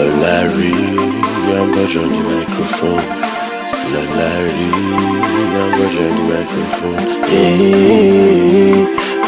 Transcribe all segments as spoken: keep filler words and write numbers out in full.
Larry, I'm on the microphone. Larry, I'm on the microphone. Hey,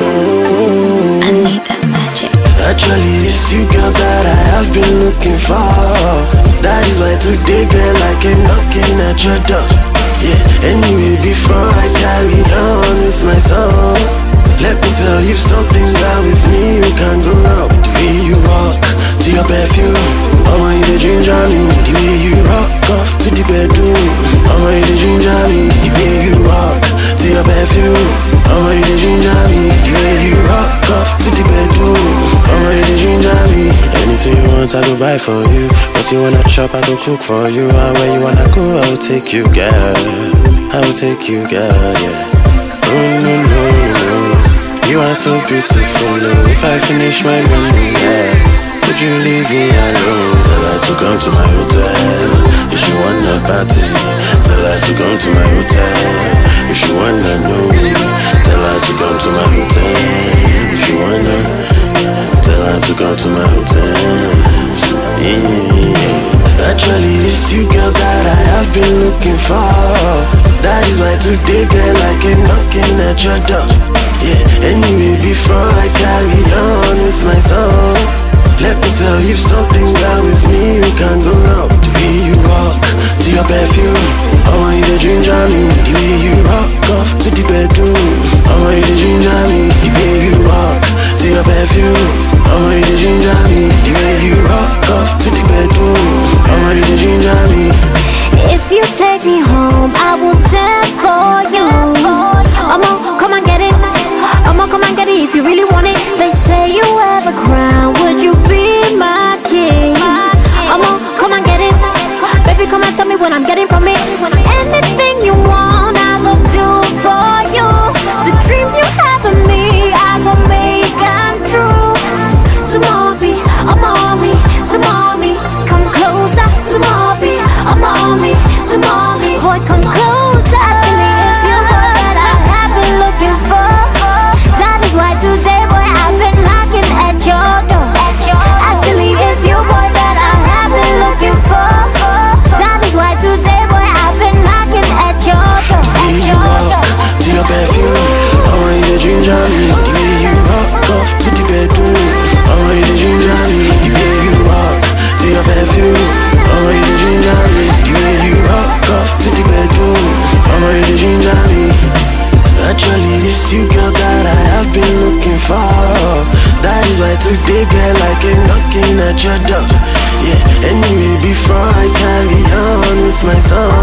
oh. I need that magic. Actually, it's you, girl, that I have been looking for. That is why today, girl, I came knocking at your door. Yeah, anyway, before I carry on with my song, let me tell you something, girl, with me you can go wrong. The way you rock to your perfume, I want you to ginger me. The way you rock off to the bedroom, I want you to ginger me. The way you rock to your perfume, I want you to ginger me. The way you rock off to the bedroom, I want you to ginger me. Anything you want, I go buy for you. What you wanna chop, I go cook for you. And where you wanna go, I will take you, girl. I will take you, girl, yeah. No, no, no, no. You are so beautiful, no. If I finish my money, yeah, would you leave me alone? Tell her to come to my hotel if she wanna party. Tell her to come to my hotel if she wanna know me. Tell her to come to my hotel if she wanna. Tell her to come to my hotel. Yeah. Actually, it's you, girl, that I have been looking for. That is why today, girl, I came knocking at your door. Yeah, anyway, before I carry on with my song, let me tell you something, girl, with me you can go wrong. The way you rock to your perfume, I want you to ginger me. The way you rock off to the bedroom, I want you to ginger me. The way you rock to your perfume, I want you to ginger me. The way you rock off to the bedroom, I want you to ginger me. If you take me home, I will dance for you. I'ma come and get it. I'ma come and get it if you really want it. They say you have a crown, would you be my king? I'ma come and get it. Baby, come and tell me what I'm getting from it. Anything you want, I go do for you. The dreams you have of me, I go make them true. Sumovi, I'm on me, Sumovi, come closer, Sumovi, I'm on me, Sumovi, boy, come closer. It's you, boy, that I have been looking for. That is why today, boy, I've been knocking at your door. Actually, it's you, boy, that I have been looking for. That is why today, boy, I've been knocking at your door. The way you rock to your perfume, I want you to ginger me. The way you rock off to the bedroom, I want you to ginger me. The way you rock to your perfume, I want you to ginger me. The way you rock off to the bedroom, I want you to ginger me. Actually, it's you, girl, that I have been looking for. That is why today, girl, I came knocking at your door. Yeah, anyway, before I carry on with my song,